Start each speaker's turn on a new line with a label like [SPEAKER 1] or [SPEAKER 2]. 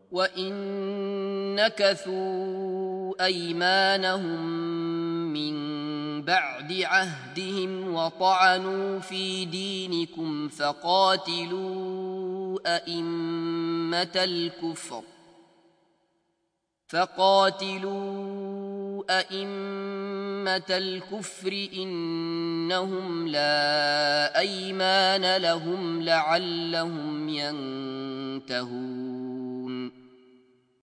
[SPEAKER 1] وإن نكثوا أيمانهم من بعد عهدهم وطعنوا في دينكم فقاتلوا أئمة الكفر إنهم لا أيمان لهم لعلهم ينتهون.